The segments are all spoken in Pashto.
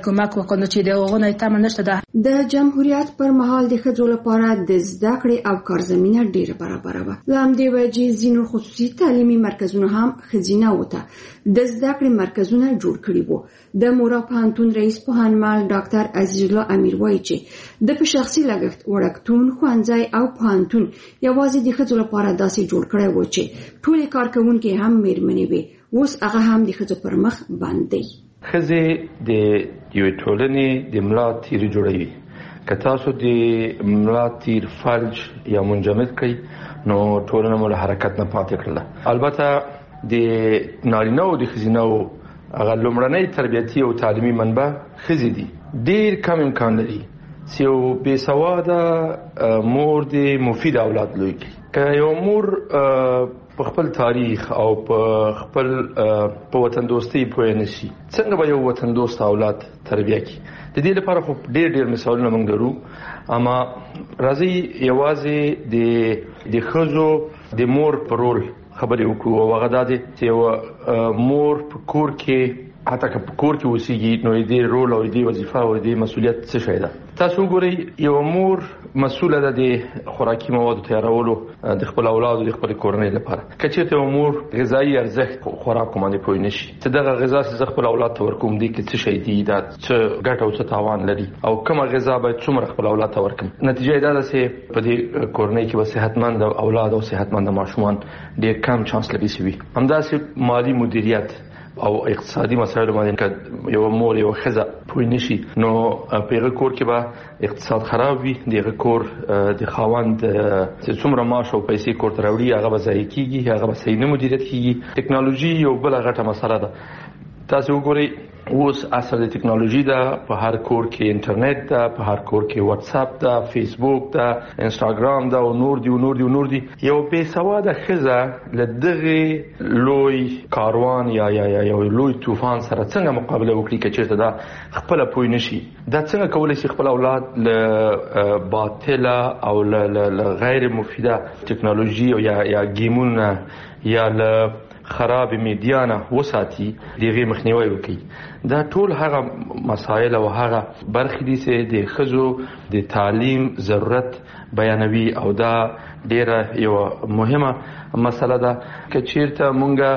کومک وکړو چې د هغو نه تمه نشته ده. د جمهوریت پر مهال د ښځو لپاره د زده کړې او کار زمینه ډېره برابره وه. له همدې وجې ځینو خصوصي تعلیمي مرکزونو هم ښځینه وو ته د زده کړې مرکزونه جوړ کړي وو. د مورا پوهنتون رئیس پوهنمل ډاکټر عزیز الله امیر وایي چې د په شخصي لګښت وړکتون، ښوونځی او پوهنتون یوازې د ښځو لپاره داسې جوړ کړی و چې ټولې کارکوونکې هم میرمنې وې. اوس هغه هم د ښځو پر مخ بند دی. ښځې د یوې ټولنې د ملا تیر جوړوي. که تاسو د ملا تیر فلج یا منجمد کړئ نو ټولنه مو له حرکت نه پاتې کړله. البته د نارینه او د ښځینه هغه لومړنۍ تربیتي او تعلیمي منبع ښځې دي. ډېر کم امکان لري چې یو بې سواده مور د مفید اولاد لوی کړي. که یو مور په خپل تاریخ او په خپل په وطن دوستۍ پوه نه شي، څنګه به یو وطن دوست اولاد تربیه کړي؟ د دې لپاره خو ډېر مثالونه موږ لرو، اما راځي یوازې د ښځو د مور په رول خبرې وکړو. او هغه دا دی چې یو مور په کور کې، حتی که په کور کې اوسېږي، نو دې رول او دې وظیفه او دې مسؤلیت څه شی ده؟ تاسو وګورئ، یو مور مسؤله ده د خوراکي موادو تیارولو د خپل اولادو د خپل کورنۍ لپاره. که چېرته یو مور غذایي ارزښت خوراک باندې پوه نه شي چې دغه غذا چې زه خپل اولاد ته ورکوم دې کې څه شی دي، دا څه ګټه او څه تاوان لري، او کومه غذا باید څومره خپل اولاد ته ورکوم، نتیجه یې دا ده چې په دې کورنۍ کې به صحتمند اولاد او صحتمند ماشومان ډېر کم چانس لري شي. همداسې مالي مدیریت او اقتصادي مسایلو باندې که یو مور یو ښځه پوه نه شي نو په هغه کور کې به اقتصاد خراب وي. د هغه کور د خاوند چې څومره معاش او پیسې کور ته راوړي هغه به ضایع کېږي، هغه به صحیح نه مدیریت کېږي. ټکنالوژي یو بله غټه مسله ده. تاسو وګورئ، اوس عصر د ټکنالوژي ده. په هر کور کې انټرنیټ ده، په هر کور کې واتس اپ ده، فیسبوک ده، انستاګرام ده او نور دي. یو بې سواده ښځه له دغه لوی کاروان یا یو لوی طوفان سره څنګه مقابله وکړي که چېرته دا خپله پوه نه شي؟ دا څنګه کولی شي خپل اولاد له باطله او له غیر مفیده ټکنالوژي یا ګیمونه یا له خراب میډیا نه وساتي، دغه مخنیوي وکړي؟ دا ټول هغه مسایل او هغه برخې دي چې د ښځو د تعلیم ضرورت بیانوي، او دا ډیره یو مهمه مسله ده. که چیرته مونږ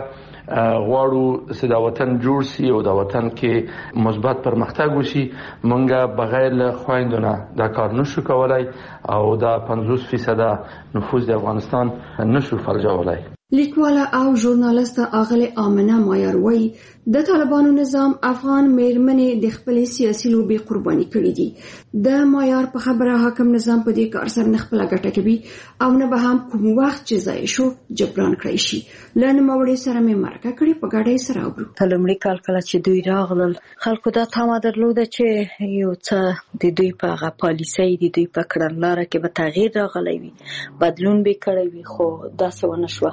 غواړو چې دا وطن جوړ شي او دا وطن کې مثبت پرمختګ وشي، مونږ بغیر له خویندو نه دا کار نشو کولای، او دا 50% نفوذ د افغانستان نشو فلجولای. لیکواله او ژورنالیسته آغلې آمنه مایار وایي د طالبانو نظام افغان میرمنې د خپلې سیاسي لوبې قرباني کړي دي. د مایار په خبره حاکم نظام په دې کار سره نه خپله ګټه کوي او نه به هم کوم وخت چې ضایع شو جبران کړی شي. له نوموړي سره مې مرکه کړې، په ګډه یې سره اورو. په لومړي کال کله چې دوی راغلل، خلکو دا تمه درلوده چې یو څه د دوی په هغه پالیسۍ د دوی په کړنلاره کې به تغییر راغلی وي، بدلون به کړی وي، خو داسې ونه شوه.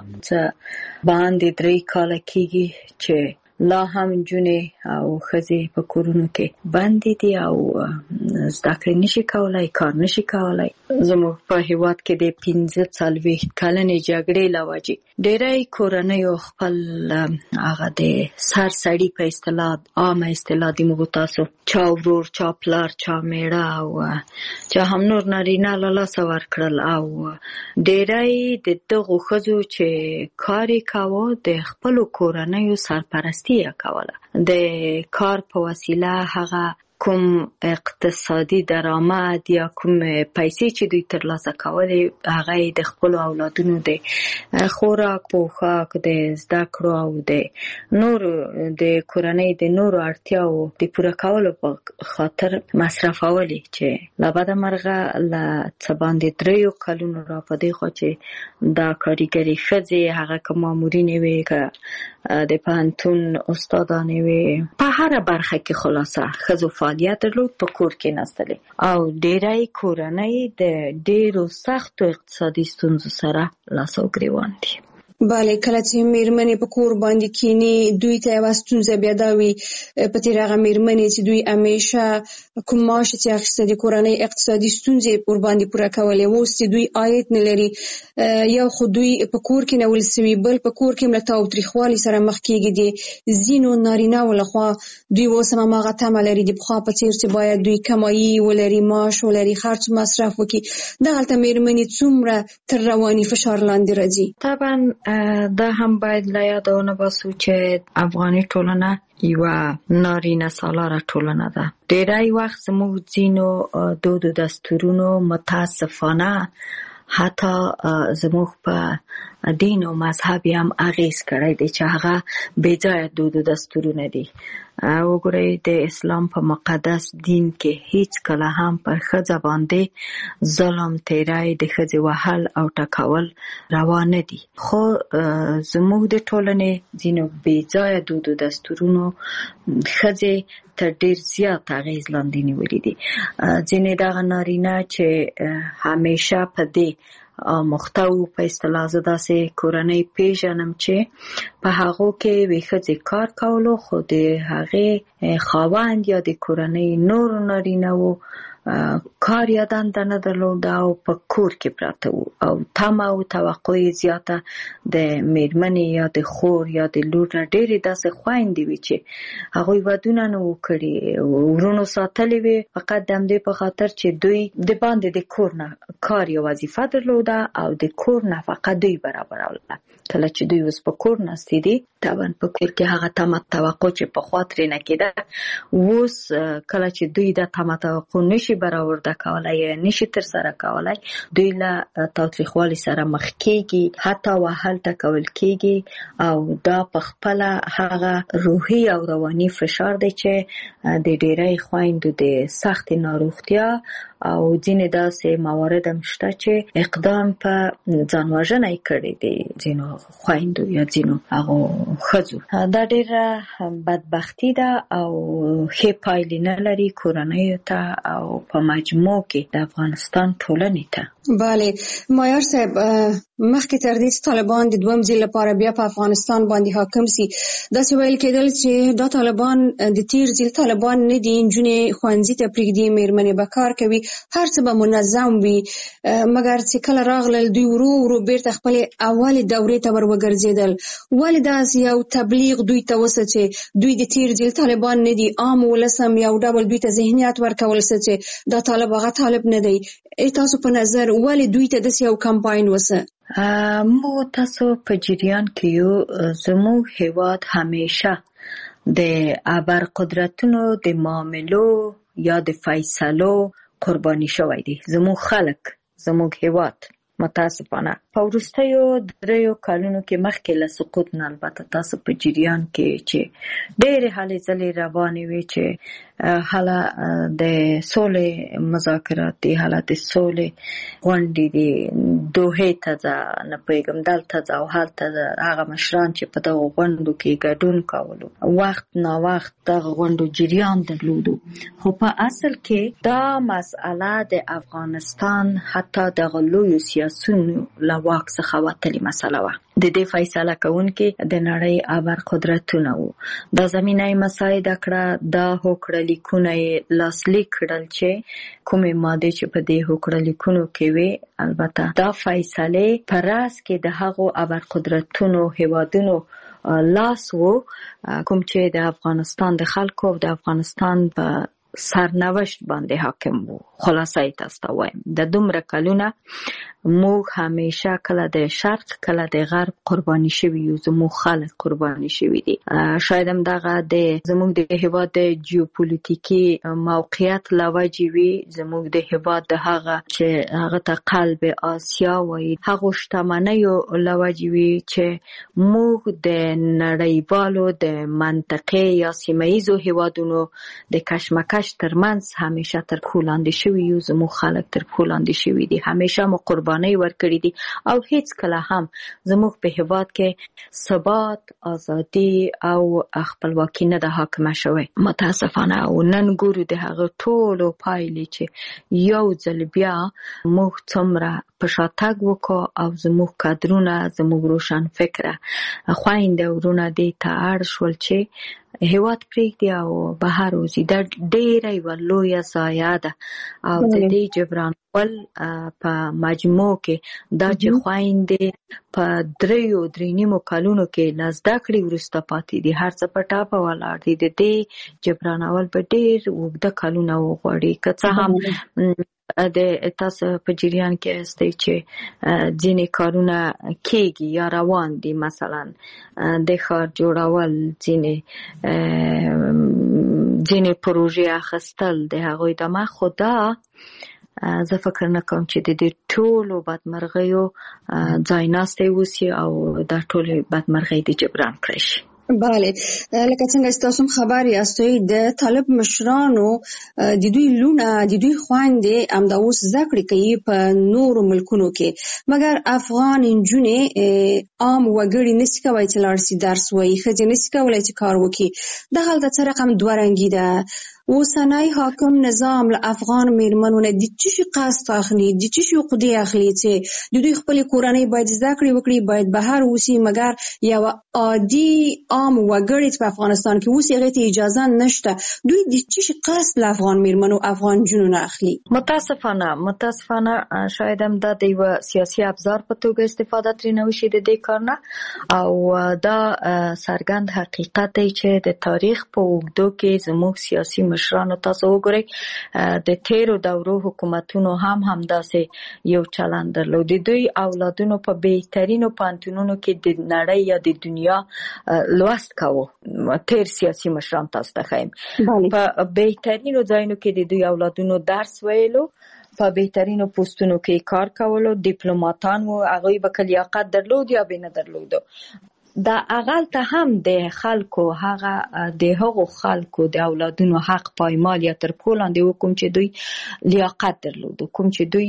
باندې 3 کاله کېږي چې لا هم نجونې او ښځې په کورونو کې بندې دي او زده کړې نشي کولای، کار نشي کولای. زموږ په هېواد کې د 45 کلنې جګړې له وجې ډېری کورنیو خپل هغه د سر سړي په اصطلاح، عامه اصطلاح د موږ تاسو چا ورور، چا پلار، چا میړه او چا هم نور نارینه له لاسه ورکړل، او ډېری د دغو ښځو چې کار یې کاوه د خپلو کورنیو سرپرستي یې کوله. د کار په وسیله هغه کوم اقتصادي درآمد یا کوم پیسې چې دوی ترلاسه کولې هغه د خپل اولادونو د خوراک، پوښاک، د زده کړو او د نور د کورنۍ د نورو اړتیاو د پوره کولو په خاطر مصرفولې، چې له بده مرغه له څه باندې 3 کلونو را په دې خوا چې دا کارګرې ښځې هغه که مامورینې وې، که د پوهنتون استادانې وې، په هره برخه کې خلاصه ښځو فعالیت درلود، په کور کې نستلې، او ډېری کورنۍ د ډېرو سختو اقتصادي ستونزو سره لاس او ګریوان دي. بله، کله چې میرمنې په کور باندې کینی دوی ته یوه ستونزه بیا دا وي په تېر هغه میرمنې چې دوی همیشه کوم معاش چې اخیسته د کورنۍ اقتصادي ستونزې ورباندې پوره کولې، اوس چې دوی عاید نه لري، یو خو دوی په کور کې نیول سوي، بل په کور کې له تاوتریخوالي سره مخ کېږي. د ځینو نارینه‌و لخوا دوی اوس هم هماغه تمه لري د پخوا په څېر چې باید دوی کمایي ولري، معاش ولري، خرڅ مصرف وکړي. دغلته میرمنې څومره تر رواني فشار لاندې راځي. طبعا دا هم باید له یاده ونباسو چې افغاني ټولنه یوه نارینه سالاره ټولنه ده. ډېری وخت زموږ ځینو دود و دستورونو متاسفانه حتی زموږ په دین او مذهب هم اغیز کړی دی چې هغه بې ځایه دود و دستورونه دي. وګورئ د اسلام په مقدس دین کې هیڅ کله هم پر ښځه باندې ظلم، تیری، د ښځې وهل او ټکول روا نه دي. خو زموږ د ټولنې ځینو بې ځایه دود و دستورونو ښځې تر ډیر زیات اغیز لاندې نیولي دي. ځینې دغه نارینه چې همیشه په دې مختو په اصطلاح زه داسې کورنۍ پیژنم چې په هغو کې وی ښځې کار کولو، خو د هغې خاوند یا د کورنۍ نورو نارینه‌وو کار یا دنده نه درلوده او په کور کې پراته وو او تمه او توقع یې زیاته د میرمنې یا د خور یا د لور نه ډېرې داسې خویندې وي چې هغوی ودونه نه وو کړي، ورونو ساتلې وي فقط د همدې په خاطر چې دوی د باندې د کور نه کار یا وظیفه درلوده او د کور نفقه دوی برابروله. کله چې دوی اوس په کور ناستې دي، طبعا په کور کې هغه تمه توقع چې پخوا ترې نه کېده، اوس کله چې دوی د تمه توقع نشي برآورده کولی یا نشي ترسره کولی، دوی له تاوتریخوالي سره مخ کېږي، حتی وهل ټکول کېږي او دا په خپله هغه روحي او رواني فشار دی چې د ډېری خویندو د سختې ناروغتیا او ځینې داسې موارد هم شته چې اقدام په ځان وژنه یې کړی دی ځینو خویندو یا ځینو هغو ښځو. دا ډېره بدبختي ده او ښې پایلې نه لري کورنیو ته او په مجموع کې د افغانستان ټولنې ته. بله مایار صاحب، مخکې تر دې چې طالبان د دویم ځل لپاره بیا په افغانستان باندې حاکم سي، داسې ویل کېدل چې دا طالبان د تیر ځل طالبان نه دي، نجونې ښوونځي ته پرېږدي، میرمنې به کار کوي، هر څه به منظم وي. مګر چې کله راغلل دوی ورو ورو بیرته خپلې اولې دورې ته ور وګرځېدل. ولې داسې یو تبلیغ دوی ته وسه چې دوی د تیر ځل طالبان نه دي، عام ولس هم یو ډول دوی ته ذهنیت ورکول سه چې دا طالب هغه طالب نه دی؟ تاسو په نظر ولې دوی ته داسې یو کمپاین وسه؟ مو تاسو په جریان کې یو، زموږ هیواد همیشه د ابرقدرتونو د معاملو یا د فیصلو قرباني شوی دی. زموږ خلک، زموږ هیواد متاسفانه په وروستیو 3 کلونو کې مخکې له سقوط نه، البته تاسو په جریان کې چې ډېرې هلې ځلې روانې وې چې هله د سولې مذاکرات دي، هله د سولې غونډې دي، دوحې ته ځه، نه پوهېږم دلته ځه او هلته ځه. هغه مشران چې په دغو غونډو کې ګډون کولو، وخت ناوخت دغه غونډو جریان درلودو، خو په اصل کې دا مسئله د افغانستان حتی دغه لویو سیاسونو له واک څخه وتلې مسله وه. د دې فیصله کوونکي د نړۍ ابرقدرتونه وو. دا زمینه یې مساعده کړه، دا هوکړه لیکونه یې لاسلیک کړل چې کومې مادې چې په دې هوکړه لیکونو کې وې، البته دا فیصلې په راز کې د هغو ابرقدرتونو هیوادونو لاس وو کوم چې د افغانستان د خلکو او د افغانستان په سرنوشت باندې حاکم وو. خلاصه یې تاسو ته وایم، د دومره کلونه موږ همیشه کله د شرق کله د غرب قرباني شوي یو، زموږ خلک قرباني شوي دي. شاید هم دغه د زموږ د هیواد د جیوپولیټیکي موقعیت له وجې وي، زموږ د هیواد د هغه چې هغه ته قلب آسیا وایي، هغو شتمنیو له وجې وي چې موږ د نړیوالو د منطقې یا سیمه ییزو هیوادونو د کشمکش ترمنځ همیشه تر پښو لاندې شوي یو. زموږ خلک تر پښو لاندې شوي دي، همیشه مو قربانۍ ورکړي دي او هیڅ کله هم زموږ په هیواد کې ثبات، ازادي او خپلواکي نه ده حاکمه شوې متاسفانه. او نن ګورو د هغه ټولو پایلې چې یو ځل بیا موږ څومره په شاتګ وکړو او زموږ کادرونه زموږ روشن فکره خویندې ورونه دې ته اړ شول چې هیواد پرېږدي او بهر وځي. دا ډېره یوه لویه ضایعه ده او د دې جبرانول په مجموع کې دا چې خویندې په 3.5 کلونو کې له زده کړې وروسته پاتې دي، هر څه په ټاپه ولاړ دي، د دې جبرانول به ډېر اوږده کلونه وغواړي. که څه هم د تاسو په جریان کې استئ چې ځینې کارونه کېږي یا روان دي، مثلا د ښار جوړول، ځینې پروژې اخیستل د هغوی دمه. خو دا زه فکر نه کوم چې د دې ټولو بدمرغیو ځای ناستی وسي او دا ټولې بدمرغۍ د جبران کړی شي. بله، لکه څنګه تاسو خبر یاستئ د طالب مشرانو د دوی لونه د دوی خويندې همدا اوس زده کړې کوي په نورو ملکونو کې، مګر افغان نجونې عام وګړي نشي کولی چې لاړ شي درس وایي، ښځې نشي کولی چې کار وکړي. د هلته څه رقم دوه رنګي ده. اوسنی حاکم نظام له افغان میرمنو نه د څه شي قصد اخلي، د څه شي عقدې اخلي چې د دوی خپل کورنۍ باید زده کړې وکړي، باید بهر اوسي، مګر یو عادي عام وګړي په افغانستان کې اوسي هغه ته اجازه نشته. دوی د څه شي قصد له افغان میرمنو افغان جنونو نه اخلي. متاسفانه شاید هم دا د یو سیاسي ابزار په توګه استفاده ترې وشي د دې کار نه، او دا څرګند حقیقت دی چې د تاریخ په اوږدو کې زموږ سیاسي مشرانو تاسو وګورئ د تیرو دورو حکومتونو همداسې یو چلند درلود. دوی اولادونو په بهترینو پوهنتونونو کې د نړۍ یا د دنیا لوست کاوه. تیر سیاسي مشران تاسو ته ښیم په بهترینو ځایونو کې د دوی اولادونو درس ویلو، په بهترینو پوسټونو کې کار کولو، ډیپلوماټان وو، هغوی به که لیاقت درلود یا به نه درلودو. دا اقل ته هم د خلکو هغو خلکو د اولادونو حق پایمال یا تر پښو لاندې وکوم چې دوی لیاقت درلودو، کوم چې دوی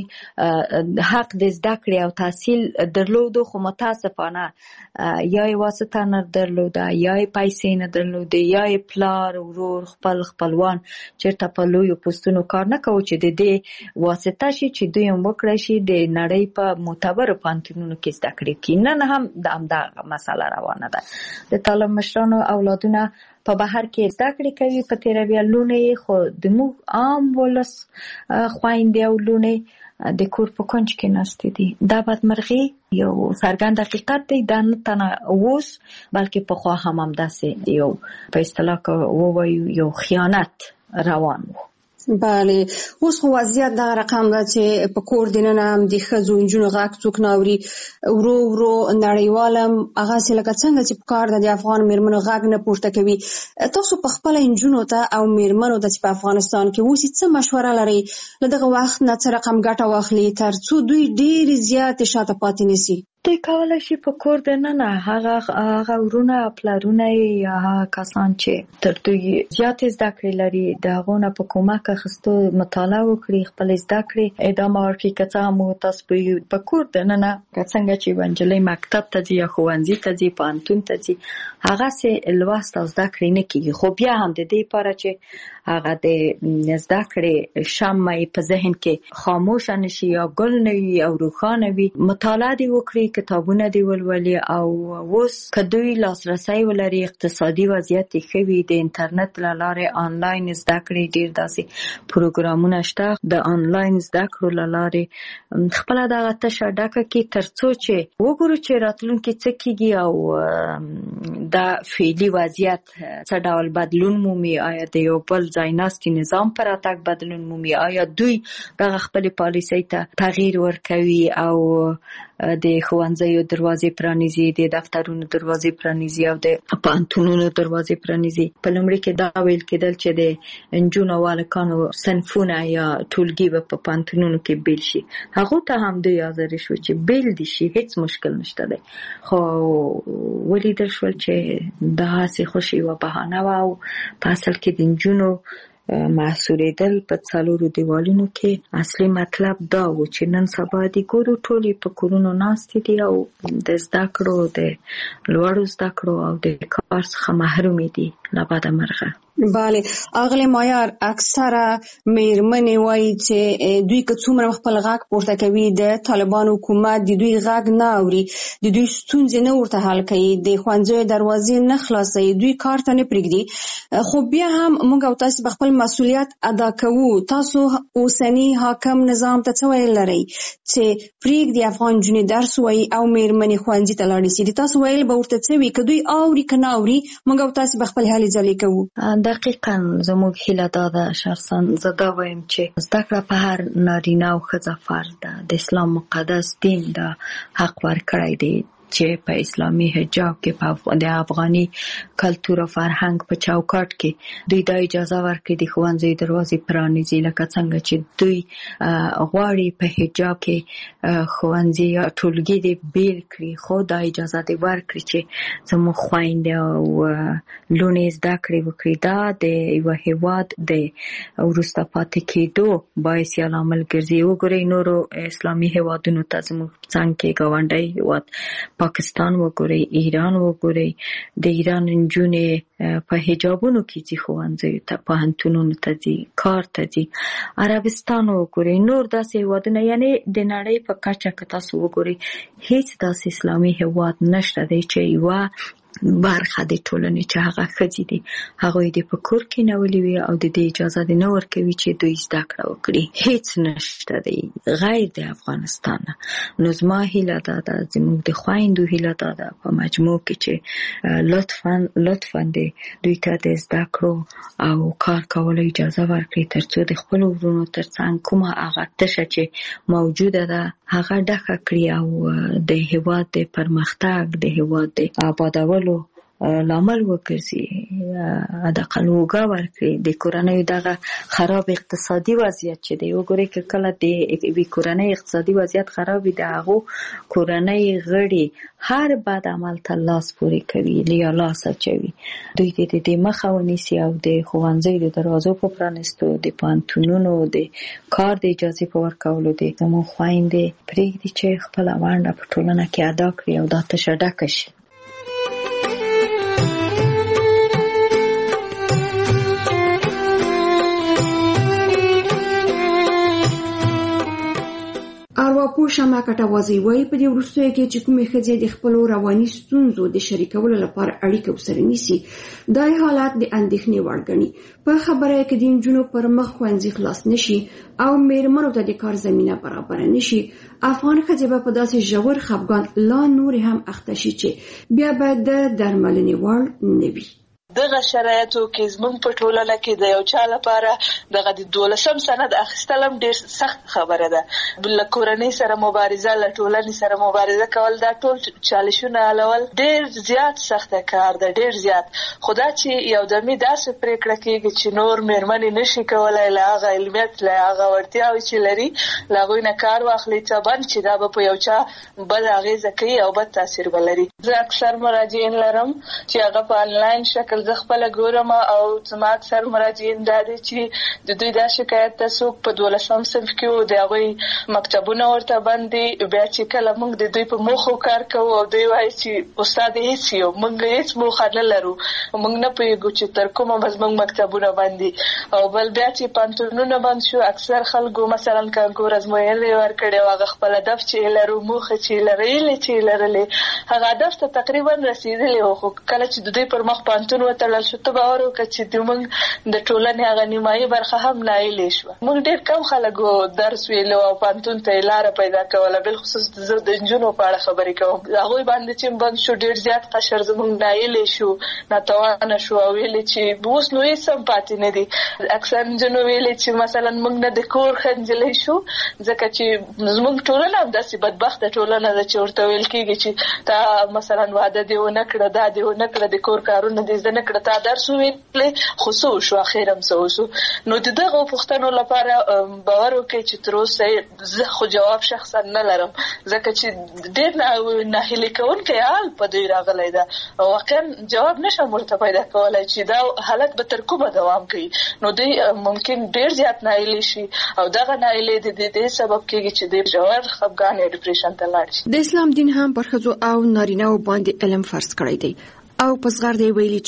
حق د زده کړې او تحصیل درلودو، خو متاسفانه یا یې واسطه نه درلوده، یا یې پیسې نه درلودې، یا یې پلار ورور خپلوان چېرته په لویو پوستونو کار نه کوو چې د دې واسطه شي چې دوی هم وکړی شي د نړۍ په معتبرو پوهنتونونو کې زده کړې کړي. نن هم همدغه مسله روانه ده. د طالب مشرانو اولادونه په بهر کې زده کړې کوي، په تیروي لونه یې، خو د موږ عام ولس خویندې او لونه د کور په کونج کې ناستې دي. دا بدمرغي یو څرګند حقیقت دی. دا نه تنه اوس بلکې پخوا هم همداسې یو په اصطلاح ووایو یو خیانت روان و. بله، اوس خو وضعیت دغه رقم ده چې په کور دننه هم د ښځو نجونو غږ څوک نه اوري. ورو نړیوال هم هغسې لکه څنګه چې په کار ده د افغان میرمنو غږ نه پورته کوي. تاسو په خپله نجونو ته او میرمنو ته چې په افغانستان کې اوسي څه مشوره لرئ له دغه وخت نه څه رقم ګټه واخلي تر څو دوی ډېرې زیاتې شاته پاتې نشي؟ دوی کولی شي په کور دننه هغه ورونه پلرونه یا کسان چې تر دوی زیاتې زده کړې لري د هغو نه په کمک اخیستو مطالعه وکړي، خپل زده کړې ادامه ورکړي. که څه هم تاسو په کور دننه که څنګه چې یوه نجلۍ مکتب ته ځي یا ښوونځي ته ځي، پوهنتون ته ځي، هغسې لوست او زده کړې نه کېږي. خو بیا هم د دې لپاره چې هغه د زده کړې شمع په ذهن کې خاموشه نشي یا ګل نه وي او روښانه وي، مطالعه دې وکړي، کتابونه دې ولولي. او اوس که دوی لاسرسی ولري، اقتصادي وضعیت یې ښه وي، د انټرنټ له لارې آنلاین زده کړې ډېر داسې پروګرامونه شته، د آنلاین زده کړو له لارې خپله دغه تشه ډکه کړي تر څو چې وګورو چې راتلونکي څه کېږي او دا فعلي وضعیت څه ډول بدلون مومي. آیا د یو بل ځای ناستي نظام پر راتګ بدلون مومي؟ آیا دوی دغه خپلې پالیسۍ ته تغییر ورکوي او د ښوونځیو دروازې پرانیزي، د دفترونو دروازې پرانیزي او د پوهنتونونو دروازې پرانیزي؟ په لومړي کې دا ویل کېدل چې د نجونو او هلکانو صنفونه یا ټولګي به په پوهنتونونو کې بیل شي. هغو ته هم دوی حاضر شو چې بیل دي شي، هیڅ مشکل نشته دی. خو ولیدل شول چې دغسې خوشي یوه بهانه وه او په اصل کې د نجونو محصورېدل په 4 دیوالونو کې اصلي مطلب دا و چې نن سبا د ګورو ټولې په کورونو ناستې دي او د زده کړو، د لوړو زده کړو او د کار څخه محرومې دي. نه بده مرغه. بله اغلی مایار اکثره میرمنې وایي چې دوی که څومره خپل غږ پورته کوي د طالبان حکومت د دوی غږ نه اوري، د دوی ستونزې نه ورته حل کوي، د ښوونځیو دروازې نه خلاصوي، دوی کار ته نه پرېږدي. خو بیا هم موږ او تاسو په خپل مسؤلیت ادا کوو. تاسو اوسنی حاکم نظام ته څه ویل لرئ چې پرېږدي افغان نجونې درس ووایي او میرمنې ښوونځي ته لاړې شي؟ د تاسو ویل به ورته څه وي؟ که دوی اوري که نه اوري موږ او تاسو به خپل هلې ځلې کوو. دقیقاً زموږ هیله دا ده شخصا زه دا وایم چې زده کړه په هر نارینه او ښځه فرض ده. د اسلام مقدس دین دا حق ورکړی دی چې په اسلامي حجاب کې په د افغاني کلتور او فرهنګ په چوکاټ کې دوی دا اجازه ورکړي د ښوونځي دروازې پرانیزي، لکه څنګه چې دوی غواړي په حجاب کې ښوونځي یا ټولګي دې بیل کړي، خو دا اجازه دې ورکړي چې زموږ خویندې او لوڼې زده کړې وکړي. دا د یوه هېواد د وروسته پاتې کېدو باعث یا لامل ګرځي. وګورئ نورو اسلامي هېوادونو ته زموږ څنګ کې ګاونډی هېواد پاکستان وګورئ، ایران وګورئ، د ایران نجونې په حجابونو کې ځي ښوونځیو ته، پوهنتونونو ته ځي، کار ته ځي. عربستان وګورئ، نور داسې هېوادونه، یعنې د نړۍ په کچه که تاسو وګورئ هیڅ داسې اسلامي هېواد نشته دی چې یوه برخه د ټولنې چې هغه ښځې دي هغوی دې په کور کې نولي وي او د دې اجازه دې نه ورکوي چې دوی زده کړه وکړي. هیڅ نشته دی غیر د افغانستان. نو زما هیله دا ده، زموږ د خویندو هیله دا ده په مجموع کې چې لطفاً دوی ته د زده کړو او کار کولو اجازه ورکړي ترڅو د خپلو ورونو ترڅنګ کومه هغه تشه چې موجوده ده هغه ډکه کړي او د هېواد د پرمختګ، د هېواد د آبادولو لامل وګرځي. حداقل اوږه ورکړي. د کورنیو دغه خراب اقتصادي وضعیت چې دی، وګورئ که کله د یوې کورنۍ اقتصادي وضعیت خراب وي د هغو کورنۍ غړي هر بد عمل ته لاس پورې کوي یا لاس اچوي. دوی د مخه ونیسي او د ښوونځیو د دروازو په پرانیستو، د پوهنتونونو د کار د اجازې په ورکولو د زموږ خویندې پرېږدي چې خپله ونډه په ټولنه کې ادا کړي او دا تشه ډکه شي. ارواپوه شمع کټوازی وایي په دې وروستیو کې چې کومې ښځې د خپلو رواني ستونزو د شریکولو لپاره اړیکه ورسره نیسي دا حالت د اندېښنې وړ ګڼي. په خبره کې د نجونو پر مخ ښوونځي خلاص نشي او میرمنو ته د کار زمینه برابره نشي، افغان ښځې به په داسې ژور خفګان لا نورې هم اخته شي چې بیا به د درملنې وړ نه وي. دغه شرایطو کې زموږ په ټولنه کې د یو چا لپاره دغه د 12 سند اخیستل هم ډېر سخت خبره ده. له کورنۍ سره مبارزه، له ټولنې سره مبارزه کول، دا ټول چالشونه حلول ډېر زیات سخته کار ده، ډېر زیات. خو دا چې یو دمې داسې پرېکړه کېږي چې نور میرمنې نشي کولی له هغه علمیت، له هغه وړتیاوې چې لري له هغوی نه کار واخلي، طبعا چې دا به په یو چا بد اغېزه کوي او بد تاثیر به لري. زه اکثر مراجعین لرم چې هغه په آنلاین شکل زه خپله ګورم او زما اکثر مراجعین دا دی چې د دوی دا شکایت ته څوک په 12 صنف کې و د هغوی مکتبونه ورته بند دي. بیا چې کله موږ د دوی په موخو کار کوو او دوی وایي چې استاد هېڅ یو موږ هېڅ موخه نه لرو، موږ نه پوهېږو چې تر کومه به زموږ مکتبونه بند دي. او بل بیا چې پوهنتونونه بند شو اکثر خلکو مثلا کانکور ازموینې ورکړې او هغه خپل هدف چې لرو، موخه چې لرلې هغه هدف ته تقریبا رسېدلی و، خو کله چې د دوی پر مخ پوهنتون وتړل شو ته باور وکړه چې موږ د ټولنې هغه نیمایي برخه هم نایلې شوه. موږ ډېر کم خلکو درس ویلو او پوهنتون ته یې لاره پیدا کوله. بالخصوص زه د نجونو په اړه خبرې کوم، هغوی باندې چې بند شو ډېر زیات قشر زموږ نایلې شو، ناتوانه شو او ویلې چې اوس نو هېڅ هم پاتې نه دي. اکثر نجونو ویلې چې مثلا موږ نه د کور ښه نجلۍ شو ځکه چې زموږ ټولنه هم داسې بدبخته ټولنه ده چې ورته ویل کېږي چې تا مثلا واده دې ونه کړه، دا دې ونه کړه، د کور کارونه دې زده نه کړه، تا درس وویلې خو څه وشو، اخر هم څه وشو. نو د دغو پوښتنو لپاره باور وکړئ چې تر اوسه زه خو جواب شخصا نه لرم ځکه چې ډېر ناهیلي کوونکی حال په دوی راغلی ده. واقعا جواب نشم ورته پیدا کولی چې دا حالت به تر کومه دوام کوي. نو دوی ممکن ډېر زیات ناهیلي شي او دغه ناهیلي د دې سبب کېږي چې دوی ژور خفګان یا ډپریشن ته لاړ شي. د اسلام دین هم پر ښځو او نارینه‌و باندې علم فرض کړی دی او په صغر دی ویلي چې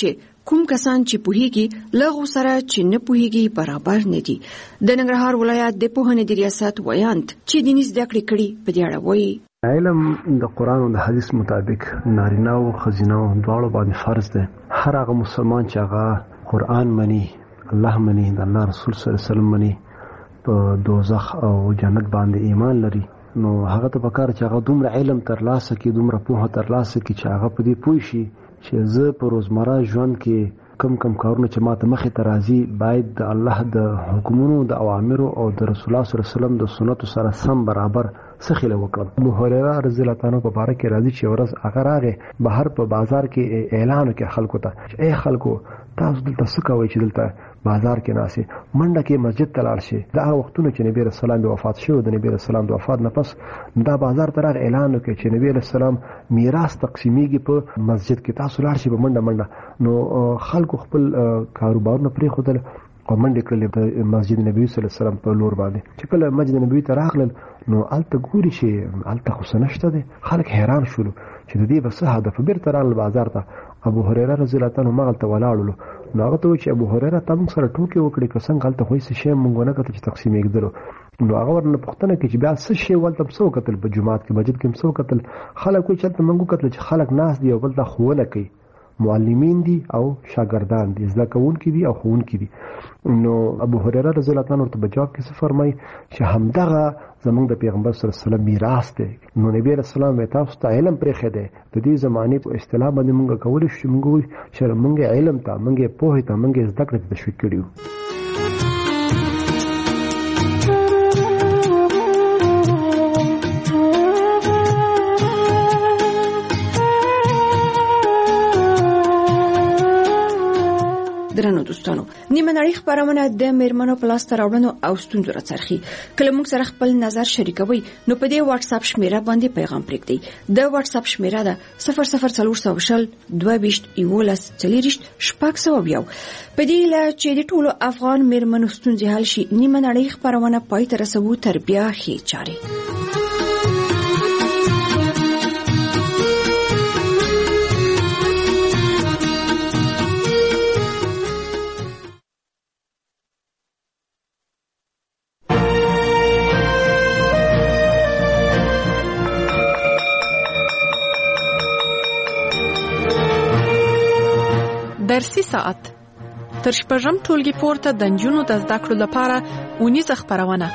کوم کسان چې پوهیږي لغو سره چې نه پوهیږي برابر نه دي. د ننګرهار ولایت د پوهنې د ریاست ویاند چې دیني زده کړې کړي په دې اړه وایي علم د قرآن او د حدیث مطابق نارینه او ښځینه دواړو باندې فرض دی. هر هغه مسلمان چې هغه قرآن مني، الله مني، د الله رسول صلی الله علیه وسلم مني، په دوزخ او جنت باندې ایمان لري، نو هغه ته پکار چې هغه دومره علم ترلاسه کړي، دومره پوهه ترلاسه کړي چې هغه په دې پوه شي چې زه په روزمره ژوند کې کم کارونه چې ماته مخې ته راځي باید د الله د حکمونو، د اوامرو او د رسول الله صلی الله علیه وسلم د سنتو سره سم برابر سخیله وکړم. ابو هريره رضی الله تعالی په باره کې راځي چې ورځ هغه راغی بهر په بازار کې اعلان وکړ خلکو ته چې ای خلکو تاسو دلته څه کوئ چې دلته بازار کې ناسي منډه کې مسجد ته لاړ شي. دا وختونه چې نبی رسول الله وفات شو، د نبی رسول الله وفات نه پس دا بازار ته راغی اعلان وکړ چې نبی رسول الله میراث تقسیمیږي په مسجد کې، تاسو لاړ شئ په منډه. نو خلکو خپل کاروبارونه پرې خودل او منډه کړلې د مسجد نبی صلی الله علیه وسلم په لور باندې. چې کله مسجد نبی ته راغلل نو الته ګوري چې الته خو سنشته دي، خلک حیران شول چې د دې بس هدف بیرته راغل بازار ته. ابو هريره رضی الله تعالی عنہ مغلته ولاړل، نو هغه ته چې ابو هريره تم سره ټوکی وکړي که څنګه هلته خو څه شی مونږ نه کته چې تقسیم یې نو هغه ورنه پوښتنه کوي چې بیا څه شی ولته څو کتل په جمعات کې مسجد کې څو کتل خلک کوي چې مونږ کتل چې خلک ناس دی او بل د خوونه کوي، معلمین دي او شاګردان دي، زده کوونکي دي او ښوونکي دي. نو ابو هريره رضی الله تعالی عنہ ورته جواب کې څه فرمایي چې همدغه زمونږ د پیغمبر صلی الله علیه وسلم میراث دی. نو نبی رسول الله تاسو ته علم پرېښی دی. د دې زمانې په اصطلاح باندې مونږ کولی شو مونږ وایو چې مونږ علم ته، مونږ پوهې ته، مونږ زده کړې ته تشویق کړي یو. درنو دوستانو، نیمه نړۍ خبرونه د میرمنو په لاسته راوړنو او ستونزو راڅرخي. کله موږ سره خپل نظر شریکوي نو په دې واتس اپ شمیره باندې پیغام پرېږدئ. د واتس اپ شمیره ده 00420 22 11 600. په دې له چې د ټولو افغان میرمنو ستونزې حل شي، نیمه نړۍ خبرونه پای ته رسوو تر بیا ښې چارې. درسي ساعت تر شپږم ټولګي پورته د نجونو د زده کړو لپاره اونیزه خپرونه.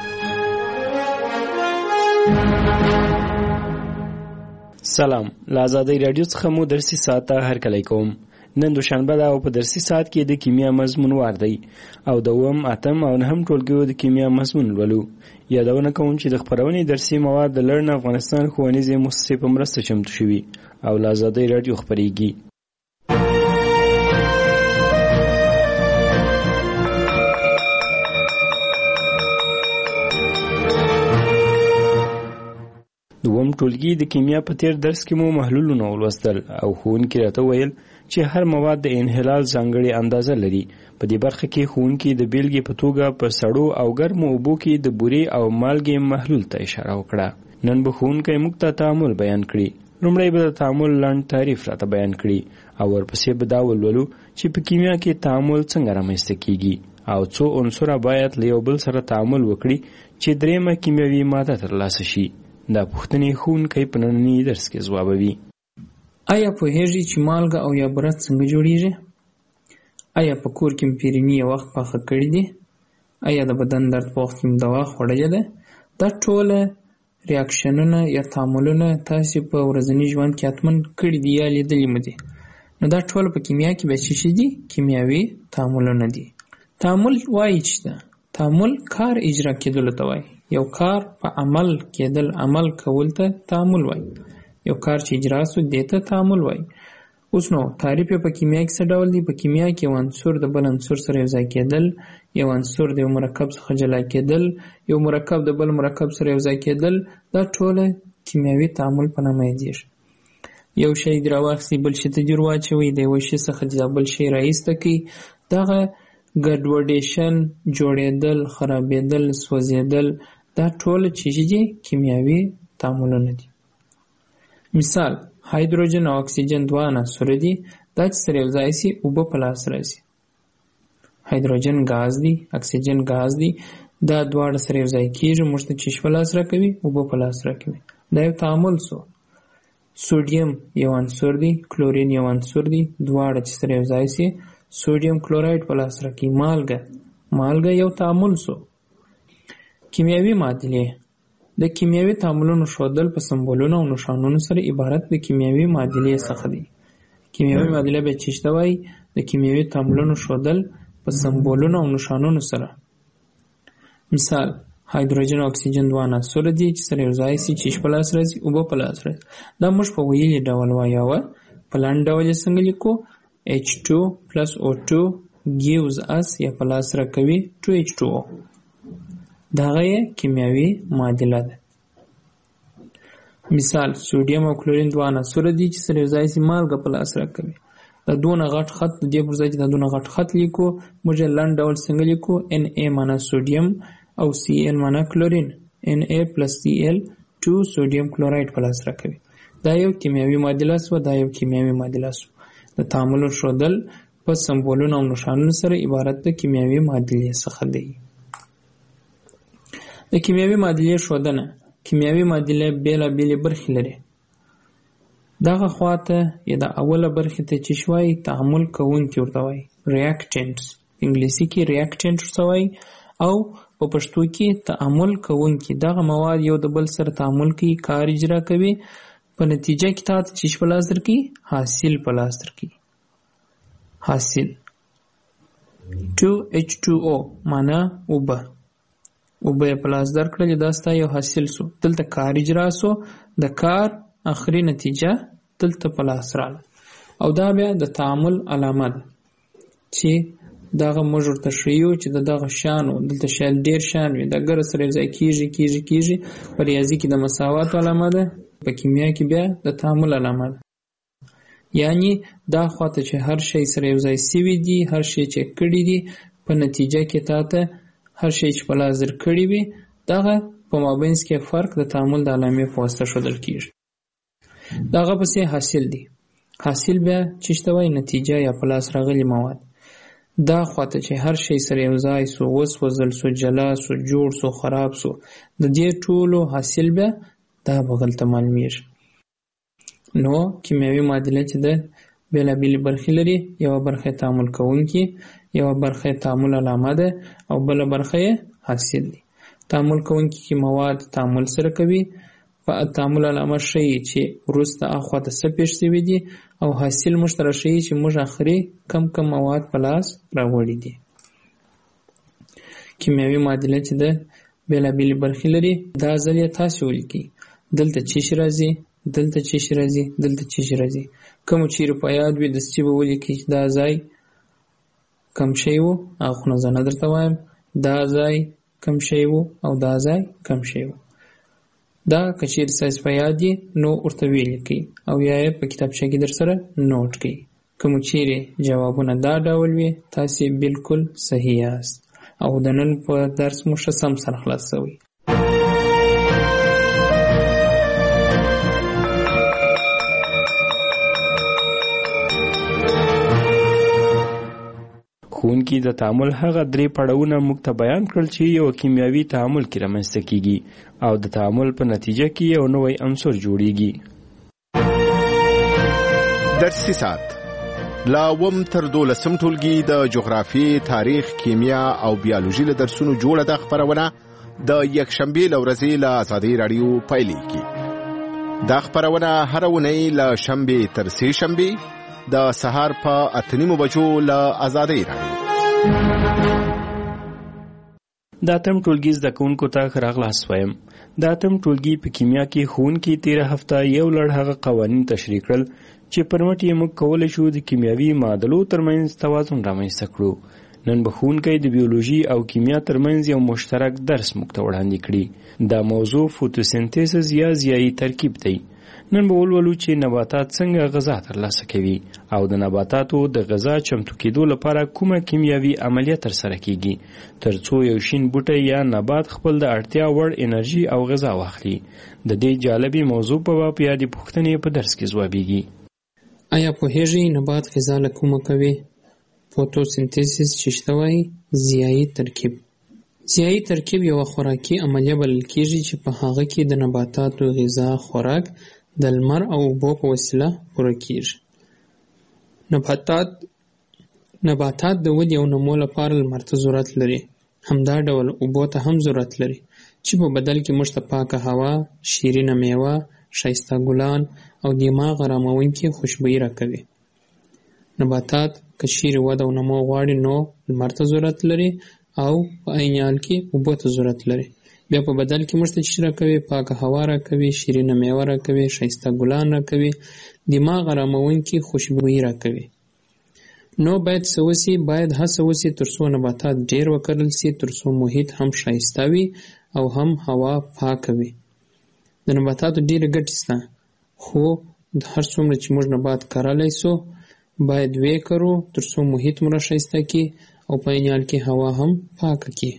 سلام، له آزادۍ راډیو څخه مو درسي ساعت ته هرکلی کوم. نن دوشنبه ده او په درسي ساعت کې د کیمیا مضمون وار دی او د 8م او 9م ټولګیو د کیمیا مضمون لولو. یادونه کوم چې د خپرونې درسي مواد د لرن افغانستان ښوونیزې مؤسسې په مرسته چمتو شوي او له آزادۍ راډیو خپریږي. دوم ټولګي د کیمیا په تیر درس کې مو محلولونه ولوستل او ښوونکي راته ویل چې هر مواد د انحلال ځانګړې اندازه لري. په دې برخه کې ښوونکي د بیلګې په توګه په سړو او ګرمو اوبو کې د بورې او مالګې محلول ته اشاره وکړه. نن به ښوونکی موږ ته تعامل بیان کړي. لومړی به د تعامل لنډ تعریف راته بیان کړي او ورپسې به دا ولولو چې په کیمیا کې تعامل څنګه رامنځته کیږي او څو عنصره باید له یو بل سره تعامل وکړي چې درېیمه کیمیاوي ماده ترلاسه شي. دا پوښتنې ښوونکی په ننني درس کې ځوابوي. آیا پوهیږئ چې مالګه او یا بوره څنګه جوړیږي؟ آیا په کور کې پیرني یو وخت پاخه کړي دي؟ آیا د بدن درد په وخت کې دوا خوړلې ده؟ دا ټوله ریاکشنونه یا تعاملونه تاسو په ورځني ژوند کې حتمن کړي دي یا لیدلي مو دي. نو دا ټول په کیمیا کې به څه دي؟ کیمیاوي تعاملونه دي. تعامل وایي چې تعامل کار اجرا کېدل ته وایي. یو کار په عمل کېدل، عمل کول ته تعامل وایي. یو کار چې اجرا شو دې ته تعامل وایي. اوس نو تعریف په کیمیا کې څه ډول دی؟ په کیمیا کې یو عنصر د بل عنصر سره یوځای کېدل، یو عنصر د یو مرکب څخه جلا کېدل، یو مرکب د بل مرکب سره یوځای کېدل، دا ټول کیمیاوي تعامل په نامه یادېږي. یو شی راواخلئ بل شي ته جوړ واچوئ، د یو شي څخه د بل شي راایسته کړئ. دغه ګډوډیشن، جوړېدل، خرابېدل، سوځېدل، دا ټول چې دي کیمیاوي تعاملونه دي. مثال، هایدروجن او اکسیجن دوه عناصر دي. دا چې سره یو ځای سي اوبه په لاس راځي. هایدروجن ګاز دی، اکسیجن ګاز دی، دا دواړه سره یو ځای کېږي، موږ ته چیش په لاس راکوي، اوبه په لاس راکوي. دا یو تعامل سو. سوډیم یو عنصر دی، کلورین یو عنصر دی، دواړه چې سره یو ځای سي سوډیم کلورایډ په لاس راکوي. مالګه یو تعامل سو. کیمیاوي معادلې د کیمیاوي تعاملونو ښودل په سمبولونو او نښانونو سره عبارت د کیمیاوي معادلې څخه دی. کیمیاوي معادله به چی ته وایي؟ د کیمیاوي تعاملونو ښودل په سمبولونو او نښانونو سره. مثال هایدروجن او اکسیجن دوه عناصر دي چې سره یو ځای سي، چیش په لاس راځي، اوبه په لاس راځي. دا موږ په ویلي ډول وایو. په لاندې ډول یې څنګه لیکو؟ H2 plus O2 gives us یا په لاس راکوي 2H2O. دغه یې کیمیاوي معادله ده. مثال سوډیم او کلورین دوه عناصر دي چې سره یو ځای سي، مالګه په لاس راکوي. دا دونه غټ خط د دې پر ځای چې دا دونه غټ خط لیکو، موږ یې لاندې ډول څنګه لیکو؟ Na معنا سوډیم او Cl معنا کلورین. Na plus Cl 2 سوډیم کلورایډ په لاس راکوي. دا یو کیمیاوي معادله سو. د تعامل ښودل په سمبولونو او نښانونو سره عبارت د کیمیاوي معادلې څخه دی. د کیمیاوي معادلې ښودنه. کیمیاوي معادله بېلابېلې برخې لري. دغه خواته یا د اوله برخې ته چې شوي تعامل کوونکي ورته وایي، ریاکټنټس. انګلیسي کې ریاکټنټ ورته وایي او په پښتو کې تعامل کوونکي. دغه مواد یو د بل سره تعامل کوي، کار اجرا کوي، په نتیجه کې تاسو چې په لاس درکې حاصل په لاس درکې. حاصل 2H2O معنا اوبه په لاس درکړل، دا ستا یو حاصل سو. دلته کار اجرا سو، د کار اخري نتیجه دلته په لاس رااله. او دا بیا د تعامل علامه ده چې دغه موږ ورته ښیو چې دغه شانو دلته شاید ډېر شان وي، د ګره سره یو ځای کېږي. په ریاضي کې د مساوات علامه ده، په کیمیا کې بیا د تعامل علامه ده. یعنی دا خواته چې هر شی سره یو ځای سوي دي، هر شی چې کړي دي، په نتیجه کې تاته هر شی چې په لاس درکړي وي، دغه په مابینځ کې فرق د تعامل د علامې په واسطه ښودل کېږي. دغه پسې حاصل دی. حاصل بیا چې ته وایي نتیجه یا په لاس راغلي مواد. دا خواته چې هر شی سره یو ځای سو، وسوځل سو، جلا سو، جوړ سو، خراب سو، د دې ټولو حاصل بیا دا بغلته معلومیږي. نو کیمیاوي معادله چې ده بېلابېلې برخې لري. یوه برخه تعامل کوونکي، یوه برخه تعامل علامه ده او بله برخه یې حاصل دی. تعامل کوونکي کې مواد تعامل سره کوي، په تعامل علامه ښیي چې وروسته اخواته څه پېښ شوي دي، او حاصل موږ ته راښیي چې موږ اخري کم مواد په لاس راوړي دي. کیمیاوي معادله چې ده بېلابېلې برخې لري. دا ځل یې تاسې ولیکئ. دلته چیش راځي، دلته چیش راځي، دلته چیش راځي. کوم چیرې په یاد وي دستي به ولیکئ چې دا ځای کم شی و، اخونه زه نه درته وایم، دا ځای کم شی و او دا ځای کم شی و. دا که چیرې ستاسې په یاد یې نو ورته ولیکئ او یا یې په کتابچه کې در سره نوټ کړئ. کوم چیرې جوابونه دا ډول وي تاسې بالکل صحیح یاست او د نن په درس مو ښه سم سره خلاص شوی. ښوونکي د تعامل هغه درې پړاوونه موږ ته بیان کړل چې یو کیمیاوي تعامل کې رامنځته کیږي او د تعامل په نتیجه کې یو نوی عنصر جوړیږي. درسي ساعت لا وم تر 12 ټولګي د جغرافي، تاریخ، کیمیا او بیولوژي له درسونو جوړه د خبرونه د یکشنبه لورځي له آزادۍ رادیو پایلیږي. دا خبرونه هر ونې له شنبه تر سه شنبه د سهار په 8:30 بجو له آزادۍ رادیو. د اتم ټولګي زده کوونکو ته ښه راغلاست وایم. د اتم ټولګي په کیمیا کې ښوونکي تېره هفته یو لړ هغه قوانین تشریح کړل چې پر مټ یې موږ کولی شو د کیمیاوي معادلو ترمنځ توازن رامنځته کړو. نن به ښوونکی د بیولوژي او کیمیا ترمنځ یو مشترک درس موږ ته وړاندې کړي. دا موضوع فوتوسنتیسز یا ضیایي ترکیب دی. نن به ولولو چې نباتات څنګه غذا ترلاسه کوي او د نباتاتو د غذا چمتو کېدو لپاره کومه کیمیاوي عملیه ترسره کیږي ترڅو یو شین بوټی یا نبات خپل د اړتیا وړ انرژي او غذا واخلي. د دې جالبي موضوع په باب یادې پوښتنې په درس کې ځوابیږي. آیا پوهیږئ نبات غذا له کومه کوي؟ فوتوسنتزیس چې شته وایي ضیایي ترکیب. ضیایي ترکیب یوه خوراکي عملیه بلل کېږي چې په هغه کې د نباتاتو غذا خوراک د لمر او اوبو په وسیله پوره کېږي. نباتات د ودې او نمو لپاره لمر ته ضرورت لري. همدا ډول اوبو ته هم ضرورت لري چې په بدل کې موږ ته پاکه هوا، شیرینه میوه، ښایسته ګلان او دماغ اراموونکې خوشبويي راکوي. نباتات که چیرې وده او نمو غواړي نو لمر ته ضرورت لري او په عین حال کې اوبو ته ضرورت لري. بیا په بدل کې موږ ته چې راکوي پاکه هوا راکوي، شیرینه میوه راکوي، ښایسته ګلان راکوي، دماغ اراموونکې خوشبويي راکوي. نو باید څه وسي؟ باید هڅه وسي ترڅو نباتات ډیر وکرل سي، ترڅو محیط هم ښایسته وي او هم هوا پاکه وي. د نباتاتو ډیرې ګټې شته، خو هر څومره چې موږ نبات کرلی سو باید ویې کرو ترڅو محیط مو راښایسته کړي او په عین حال کې هوا هم پاکه کړي.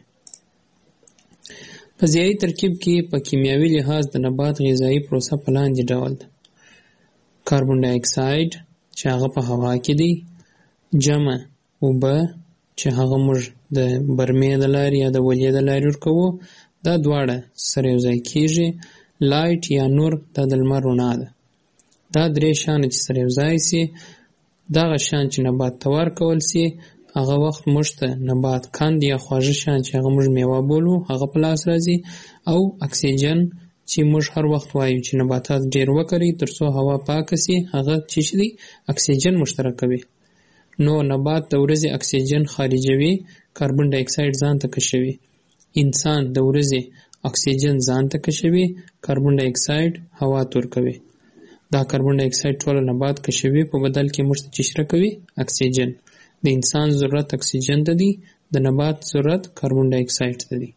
په ضیایي ترکیب کې په کیمیاوي لحاظ د نبات غذایي پروسه په لاندې ډول ده. کاربن ډای اکساید چې هغه په هوا کې دی، جمع اوبه چې هغه موږ د برمې د لارې یا د ولې د لارې ورکوو، دا دواړه سره یو ځای کېږي. لایټ یا نور دا د لمر رڼا ده. دا درې شیان چې سره یو ځای سي، دغه شیان چې نبات ته ورکول سي هغه وخت موږ ته نبات کند یا خواږه شیان چې هغه موږ میوه بولو هغه په لاس راځي، او اکسیجن چې موږ هر وخت وایو چې نباتات ډیر وکړي ترڅو هوا پاکه سي، هغه چې دی اکسیجن مشترکوي. نو نبات د ورځې اکسیجن خارجوي، کاربن ډای اکساید ځان ته کشوي. انسان د ورځې اکسیجن ځان ته کشوي، کاربن ډای اکساید هوا ته ورکوي. دا کاربن ډای اکساید ټول نبات کشوي، په بدل کې موږ ته چې راکوي اکسیجن. د انسان ضرورت اکسیجن ته دی، د نبات ضرورت کاربن ډای اکساید ته دی.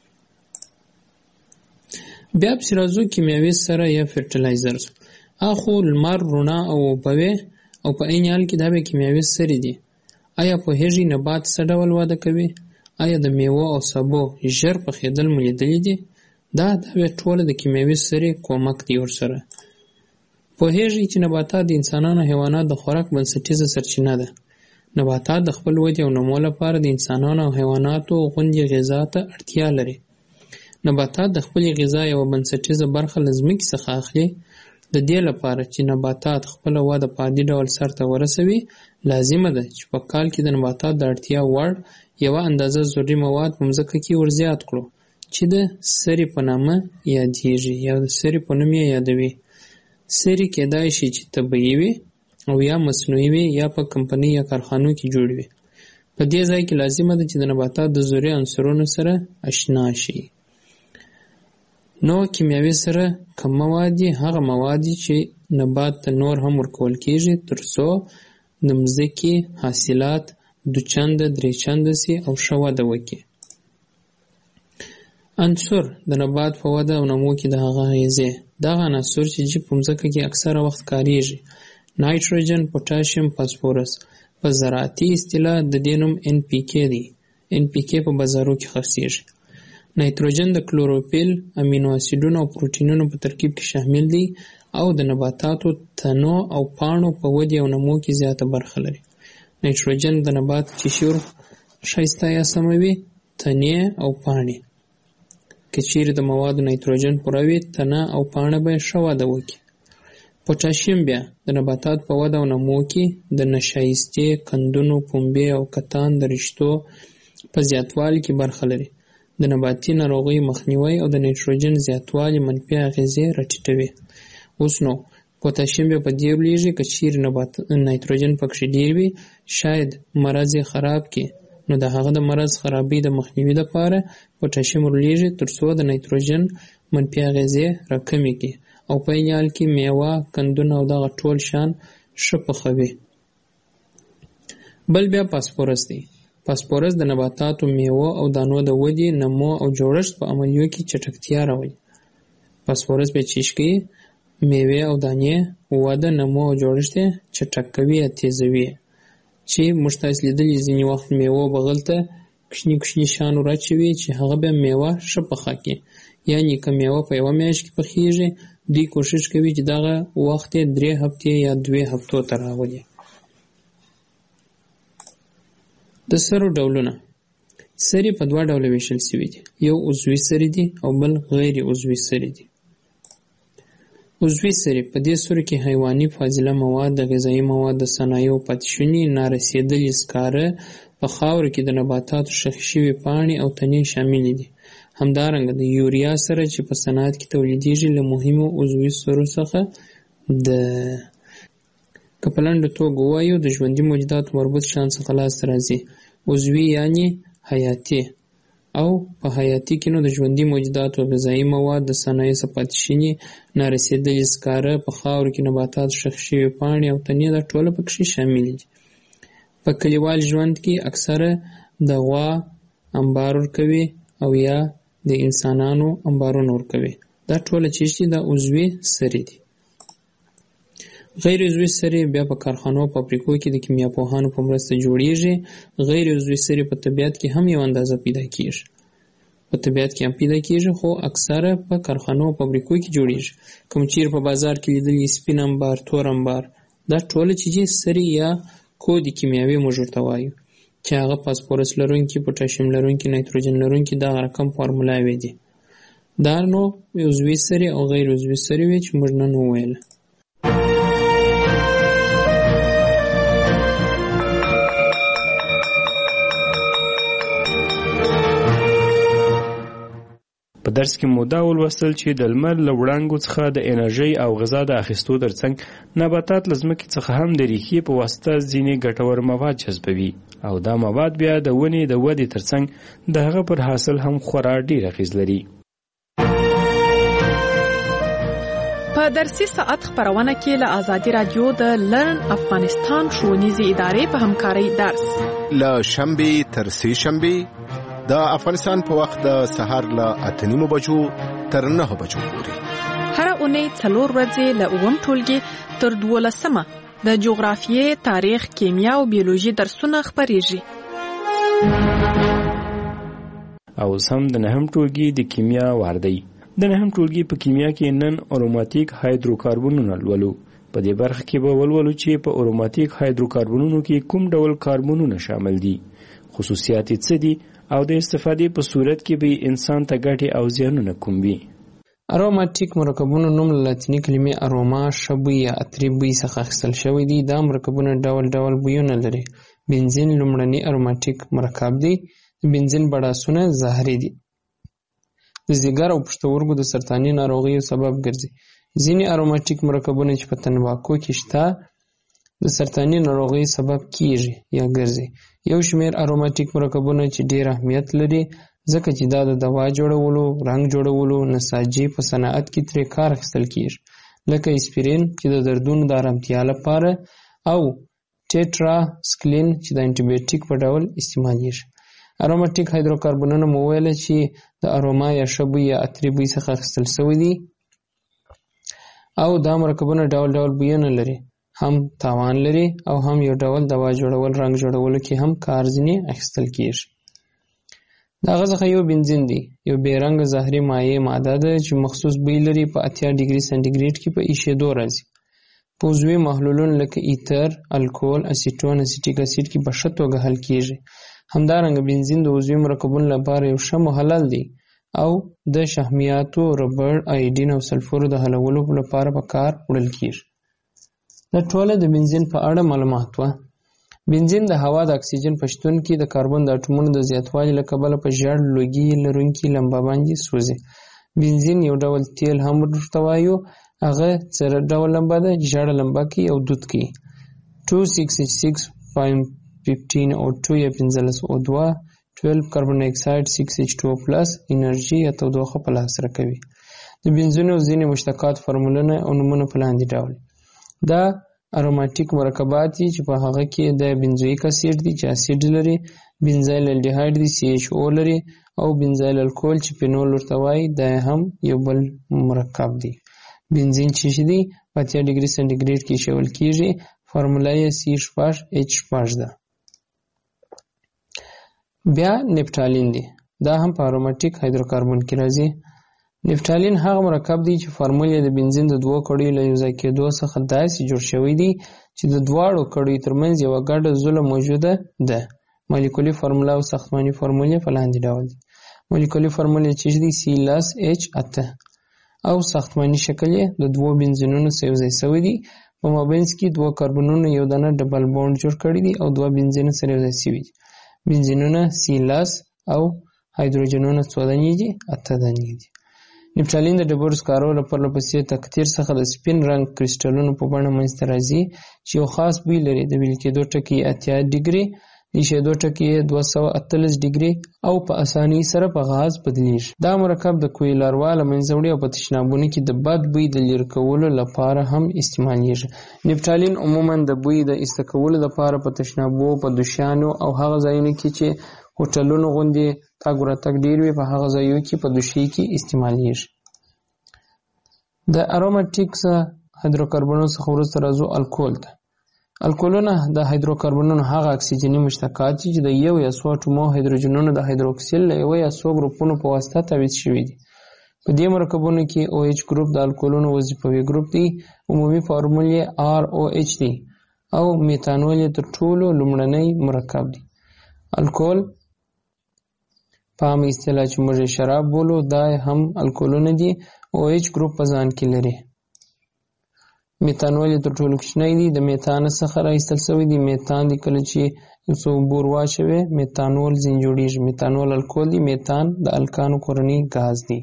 بیا پسې راځو کیمیاوي سره یا فرټیلایزرز. اخو لمر، رڼا او اوبه او په عین حال کې دا به کیمیاوي سرې دي. آیا پوهیږئ نبات څه ډول وده کوي؟ آیا د میوه او سبو ژر پخېدل مو لیدلي دي؟ دا به ټوله د کیمیاوي سرې کومک دی ورسره. پوهیږئ چې نباتات د انسانانو او حیواناتو د خوراک بنسټیزه سرچینه ده. نباتات د خپل ودې او نمو لپاره د انسانانو او حیواناتو غوندې غذا ته اړتیا لري. نباتات د خپلې غذا یوه بنسټیزه برخه له ځمکې څخه اخلي. د دې لپاره چې نباتات خپله وده په عادي ډول سرته ورسوي، لازمه ده چې په کال کې د نباتات د اړتیا وړ یوه اندازه ضروري مواد په مځکه کې ورزیات کړو چې د سرې په نامه یادیږي یا د سرې په نوم یې یادوي. سرې کېدای شي چې طبیعي وي او یا مصنوعي وي یا په کمپنۍ یا کارخانو کې جوړ وي. په دې ځای کې لازمه ده چې د نباتات د ضروري عنصرونو سره اشنا شي. نو کیمیاوي سره کوم مواد دي؟ هغه مواد دي چې نبات ته نور هم ورکول کېږي ترڅو د مځکې حاصلات دوچنده درې چنده سي او ښه وده وکړي. عنصر د نبات په وده او نمو کې د هغه اغیزې. دغه عناصر چې په مځکه کې اکثره وخت کاریږي: نایتروجن، پوټاشیم، فاسفورس. په زراعتي اصطلاح د دې نوم NPK دی. NPK په بازارو کې خرڅیږي. نایتروجن د کلوروفیل، امینو اسیدونو او پروټینونو په ترکیب کې شامل دی او د نباتاتو تنو او پاڼو په ودې او نمو کې زیاته برخه لري. نایتروجن د نبات قشر ښایسته یا سموي، تنې او پاڼې. که چیرې د موادو نایتروجن پوره وي، تنه او پاڼه به ښه وده وکړي. پوټاشیم بیا د نباتات په وده او نمو کې د نشایستې، کندونو، پنبې او کتان د رشتو په زیاتوالي کې برخه لري. د نباتي ناروغیو مخنیوی او د نایتروجن زیاتوالي منفي اغیزې راټیټوي. اوس نو پوټاشیم بیا په دې ولېږي که چیرې نایتروجن پکې ډېر وي، شاید مرض یې خراب کړي. نو د هغه د مرض خرابۍ د مخنیوي لپاره پوټاشیم ورلېږي ترڅو د نایتروجن منفي اغیزې راکمې کړي او په عین حال کې میوه، کندونه او دغه ټول شیان ښه پخوي. بل بیا فاسفورس دی. فاسفورس د نباتاتو، میوو او دانو د ودې، نمو او جوړښت په عملیو کې چټکتیا راولي. فاسفورس به چیش کوي میوې او دانې وده، نمو او جوړښت یې چټک کوي یا تیزوي. چې موږ تاسو لیدلي ځینې وخت میوه بغل ته کوچني کوچني شیان ور اچوي چې هغه به میوه ښه پخه کړي. یعنې که میوه په یوه میاشت کې پخیږي دوی کوشش کوي چې دغه وخت 3 هفتې یا 2 هفتو ته راولي. د سرو ډولونه. سرې په 2 ډوله ویشل شوي دي، یو عضوي سرې دي او بل غیر عضوي سرې دي. عضوي سرې په دې سرو کې حیواني فاضله مواد، د غذایي مواد، د صنایعو پاتې شوني، نارسېدلي سکاره، په خاورو کې د نباتاتو ښخ شوي پاڼې او تنې شاملې دي. همدارنګه د یوریا سره چې په صنعت کې تولیدېږي له مهمو عضوي سرو څخه ده. که په لنډه توګه ووایو د ژوندي موجوداتو مربوط شیان څخه لاسته راځي. عضوي یعنې حیاتي، او په حیاتي کې نو د ژوندي موجوداتو غذایي مواد، د صنایعو څخه پاتې شوني، نارسېدلي سکاره، په خاورو کې نباتاتو ښخ شوي پاڼې او تنې دا ټوله پکښې شاملې دي. په کلیوال ژوند کې اکثره د غوا انبار ورکوي او یا د انسانانو انبارونه ورکوي. دا ټوله چیز دي دا عضوي سرې دي. غیر عضوي سرې بیا په کارخانو او فابریکو کې د کیمیاپوهانو په مرسته جوړیږي. غیر عضوي سرې په طبیعت کې هم یو اندازه پیدا کیږي. په طبیعت کې هم پیدا کیږي خو اکثره په کارخانو او فابریکو کې جوړیږي. کوم چیرې په بازار کې لیدلې سپین انبار، تور انبار، دا ټوله چیزې سرې یا کود کیمیاوي موږ ورته وایو چې هغه فاسفورس لرونکي، پوټاشیم لرونکي، نایتروجن لرونکي دغه رقم فارمولاوې دي. دا نو عضوي سرې او غیر عضوي سرې وې چې موږ نن وویله. په درس کې مو دا ولوستل چې د لمر له وړانګو څخه د انرژۍ او غذا د اخیستو ترڅنګ نباتات له ځمکې څخه هم د ریښې په واسطه ځینې ګټور مواد جذبوي او دا مواد بیا د ونې د ودې ترڅنګ د هغه پر حاصل هم خورا ډېر اغېز لري. په درسي ساعت خبرونه کې له آزادي رادیو د لرن افغانستان ښوونیزې ادارې په همکارۍ درس له شنبې تر سې شنبې د افغانستان په وخت د سهار له 8:30 بجو تر 9 بجو پورې. هر اونۍ 4 ورځې له 9 ټولګي تر 12 د جغرافیې، تاریخ، کیمیا او بیولوژي درسونه خبرېږي. او سم د 9 ټولګي د کیمیا واردی. د 9 ټولګي په کیمیا کې نن اروماتیک هایدروکاربنونه لولو. په دې برخه کې به ولولو چې په اروماتیک هایدروکاربنونو کې کوم ډول کاربنونه شامل دي، خصوصیات یې څه دي او د استفادې په صورت کې به انسان ته ګټې او زیانونه کوم وي. اروماتیک مرکبونو نوم له لاتیني کلمې اروما ښه بوی یا عطري بوی څخه اخیستل شوی دی. دا مرکبونه ډول ډول بویونه لري. بنزین لومړنی اروماتیک مرکب دی. د بنزین بړاسونه زهري دي. د ځیګر او پښتورګو د سرطاني ناروغیو سبب ګرځي. ځینې اروماتیک مرکبونه چې په تنباکو کې شته د سرطاني ناروغیو سبب کیږي یا ګرځي. یو شمېر اروماتیک مرکبونه چې ډېر اهمیت لري ځکه چې دا د دوا جوړولو، رنګ جوړولو، نساجي په صنعت کې ترې کار اخیستل کیږي، لکه اسپرین چې د دردونو د آرامتیا لپاره او ټیټرا سکلین چې د انټي بیوټیک په ډول استعمالیږي. اروماتیک هایدروکاربنونه مو ویل چې د اروما یا ښه بوی یا عطري بوی څخه اخیستل شوي دي او دا مرکبونه ډول ډول بویونه لري، هم تاوان لري او هم یو ډول دوا جوړول، رنګ جوړولو کې هم کار ځینې اخیستل کیږي. د هغه څخه یو بنزین دی، یو بې رنګه زهري مایع ماده ده چې مخصوص بوی لري. په 80 ډیګري سانتیګریډ کې په ایشېدو راځي. په عضوي محلولونو لکه ایتر، الکول، اسیټون، اسیټیک اسید کې په ښه توګه حل کیږي. همدارنګه بنزین د عضوي مرکبونو لپاره یو ښه محلل دی او د شحمیاتو، ربړ، آیډین او سلفورو د حلولو لپاره په کار وړل کیږي. دا ټوله د بنزین په اړه معلومات وه. بنزین د هوا د اکسیجن په شتون کې د کاربن د اټومونو د زیاتوالي له کبله په ژېړ لوګي لرونکي لمبه باندې سوځي. بنزین یو ډول تیل هم ورته وایو. هغه څه ډول لمبه ده؟ ژېړه لمبه کوي او دود کوي. 2,6,6.15 O2 یا 15 O2 12 کاربن ډای اکساید 6H2O+ انرژي یا تودوخه په لاس راکوي. د بنزینو ځینې مشتقات فورمولونه او نومونه په لاندې ډول. دا اروماتیک مرکبات دي چې په هغه کې د بنزویک اسید دي چې اسید لري، بنزایل الډیهایډ دي CHO لري او بنزایل الکول چې فینول ورته وایي دا هم یو بل مرکب دی. بنزین چې دي په 80 ډیګري سانتیګریډ کې ایشول کیږي. فارموله یې C(H) ده. بیا نپټالین دی. دا هم په اروماتیک هایدروکاربن کې راځي. نفتالین هغه مرکب دی چې فارمول یې د بنزین د دوو کړیو له یوځای کېدو څخه داسې جوړ شوی دی چې د دواړو کړیو ترمنځ یوه ګډه زوله موجوده ده. مالیکولي فارموله او ساختماني فارمول یې په لاندې ډول دي. مالیکولي فارمول یې چې دی C+H8 او ساختماني شکل یې د دوو بنزینونو سره یوځای شوی دی. په مابینځ کې دوه کاربنونو یو دانه ډبل بانډ جوړ کړی دی او دوه بنزین سره یوځای شوي دي. بنزینونه C+ او هایدروجنونه څو دانې دي؟ 8 دانې دي. نفتالین د ډبرو سکارو له پرله پسې تکتیر څخه د سپین رنګ کریسټلونو په بڼه منځته راځي چې یو خاص بوی لري. د ویل کېدو ټکي 80 ډیګري، د ایشېدو ټکي 248 ډیګري او په اسانۍ سره په غاز بدلیږي. دا مرکب د کوی لاروا له منځه وړي او په تشنابونو کې د بد بوی د لرې کولو لپاره هم استعمالیږي. نفتالین عموما د بوی د ایسته کولو لپاره په تشنابو، په دوشیانو او هغه ځایونو کې چې هوټلونو غوندې تګ ورتګ ډېر وي په هغه ځایونو کې په دوشي کې استعمالیږي. د اروماتیکس هایدروکاربنونو څخه وروسته راځو الکول ته. الکولونه د هایدروکاربنونو هغه اکسیجني مشتقات دي چې د یو یا څو اتومو هایدروجنونو د هایدروکسیل له یو یا څو ګروپونو په واسطه تعویض شوي دي. په دې مرکبونو کې OH ګروپ د الکولونو وظیفوي ګروپ دی. عمومي فارمول یې ROH دی او میتانول یې تر ټولو لومړنی مرکب دی. الکول په عامه اصطلاح چې موږ شراب بولو دا هم الکولونه دي. OH ګروپ په ځان کې لري. میتانول یې تر ټولو کوچنی دی. د میتان څخه راایستل شوی دی. میتان دی کله چې یو څه اوبه ور واچوې میتانول ځینې جوړیږي. میتانول الکول دی. میتان د الکانو کورنی غاز دی.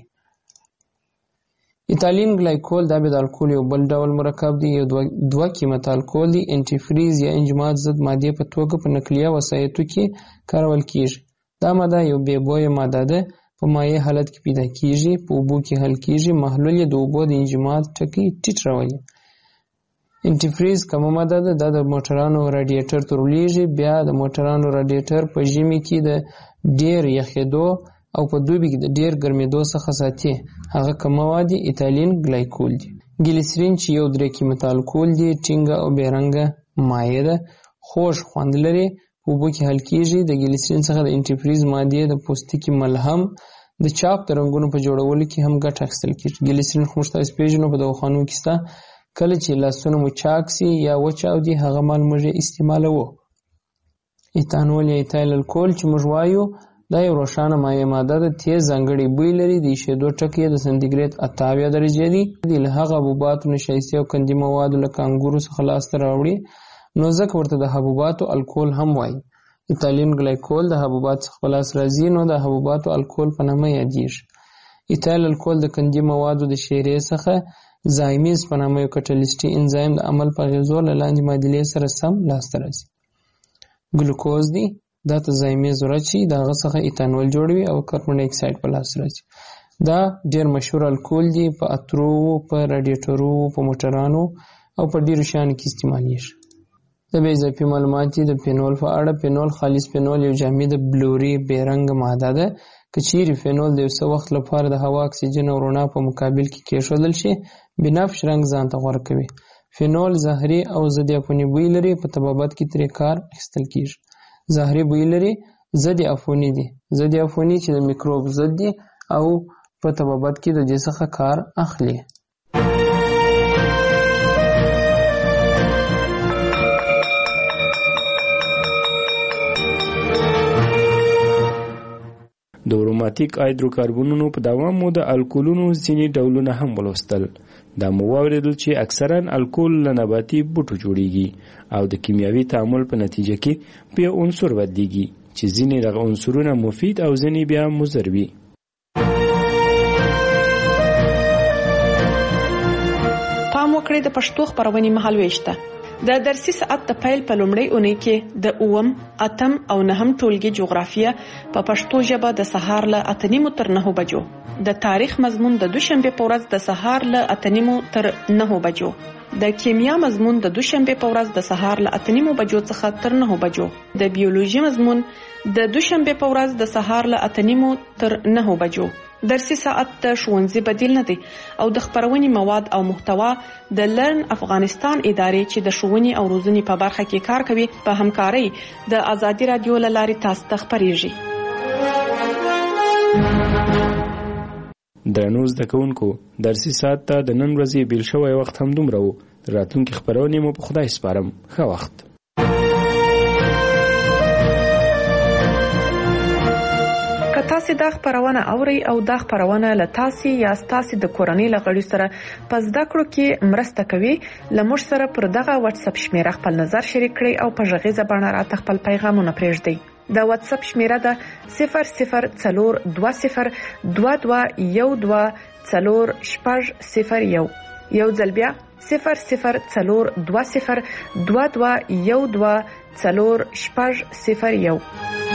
ایتالین ګلایکول دا به د الکول یو بل ډول مرکب دی. یو دوه قیمته الکول دی. انټیفریز یا انجماد ضد مادې په توګه په نقلیه وسایطو کې کارول کیږي. دا ماده یو بې بویه ماده ده. په مایع حالت کې پیدا کیږي، په اوبو کې حل کیږي. محلول یې د اوبو د انجماد ټکي ټیټ راولي. انټیفریز کومه ماده ده؟ دا د موټرانو راډیټر ته ورلیږي. بیا د موټرانو راډیټر په ژمي کې د ډیر یخېدو او په دوبي کې د ډیر ګرمېدو څخه ساتي. هغه کوم مواد دي؟ ایتالین ګلایکول دي. ګلیسرین چې یو درې قیمته الکول دی. ټینګه او بې رنګه مایع ده. خوږ خوند لري. په اوبو کې حل کیږي. د ګلیسرین څخه د انټیفریز مادې د پوستکي ملهم د چاپ د رنګونو په جوړولو کې هم ګټه اخیستل کیږي. ګلیسرین خو موږ تاسو پیژنو په دواخانو کې شته. کله چې لاسونه مو چاک سي یا وچاودي هغه مال موږ استعمالوو. ایتانول یا ایتایل الکول چې موږ وایو دا یو روښانه مایع ماده ده. تیز ځانګړی بوی لري. د ایشېدو ټکي د سانتیګریډ 78 درجې دي. له هغه حبوباتو، نشایستې او قندي موادو لکه انګورو څخه لاسته راوړي نو ځکه ورته د حبوباتو الکول هم وایي. ایتالین ګلایکول د حبوباتو څخه په لاس راځي نو د حبوباتو الکول په نامه یادیږي. ایتایل الکول د قندي موادو د شیرې څخه زایمیز په نامه یو کټلیسټي انزایم د عمل په اغېزو له لاندې معادلې سره سم لاسته راځي. ګلوکوز دی. دا ته زایمیز ورچی د هغه څخه ایتانول جوړوي او کاربن ډای اکساید په لاس راځي. دا ډیر مشهور الکول دی. په اترو، په راډیټرو، په موټرانو او په ډیرو شیانو کې استعمالیږي. د بې اضافي معلومات دي د فینول په اړه. فینول خالص فینول یو جامده بلوري بې رنګه ماده ده. که چیرې فینول د یو څه وخت لپاره د هوا اکسیجن او رڼا په مقابل کې کېښودل شي بنفش رنګ ځان ته غوره کوي. فینول زهري او ضد عفوني بوی لري. په طبابت کې ترې کار اخیستل کیږي. زهري بوی لري. ضد عفوني دي. ضد عفوني چې د میکروب ضد دي او په طبابت کې د دې څخه کار اخلي. د اروماتیک هایدروکاربنونو په دوام مو د الکولونو ځینې ډولونه هم ولوستل. دا مو واورېدل چې اکثرا الکول له نباتي بوټو جوړیږي او د کیمیاوي تعامل په نتیجه کې په یو عنصر بدلیږي چې ځینې دغه عنصرونه مفید او ځینې بیا مضر وي. پام وکړئ د پښتو خبرونې مهالويش ته. د درسي ساعت د پیل په لومړۍ اونۍ کې د 8م، 8م او 9م ټولګي جغرافیه په پښتو ژبه د سهار له 8:30 تر 9 بجو، د تاریخ مضمون د دوشنبه په ورځ د سهار له 8:30 تر 9 بجو، د کیمیا مضمون د دوشنبه په ورځ د سهار له 8:30 بجو څخه تر 9 بجو، د بیولوژي مضمون د دوشنبه په ورځ د سهار له 8:30 تر 9 بجو. درسي ساعت د ښوونځي بدیل نه دی او د خبرونې مواد او محتوا د لرن افغانستان ادارې چې د ښوونې او روزنې په برخه کې کار کوي په همکارۍ د ازادي رادیو له لارې تاسو ته خبرېږي. درنو زده کوونکو درسي ساعت ته د نن ورځې بیل شوی وخت هم دومره و. راتلونکي خپرونې مو په خدای سپارم. ښه وخت. که تاسو دا خبرونه اوري او دا خبرونه له تاسو یا تاسو د کورنۍ لغړي سره پس دا کړو کې مرسته کوي لمر سره پر دغه واتس اپ شمیره خپل نظر شریک کړئ او په ژغیزه باندې راته خپل پیغامونه پرېږدئ. دا واتس اپ شمیره ده 002022124001. یو ځل بیا 002022124001.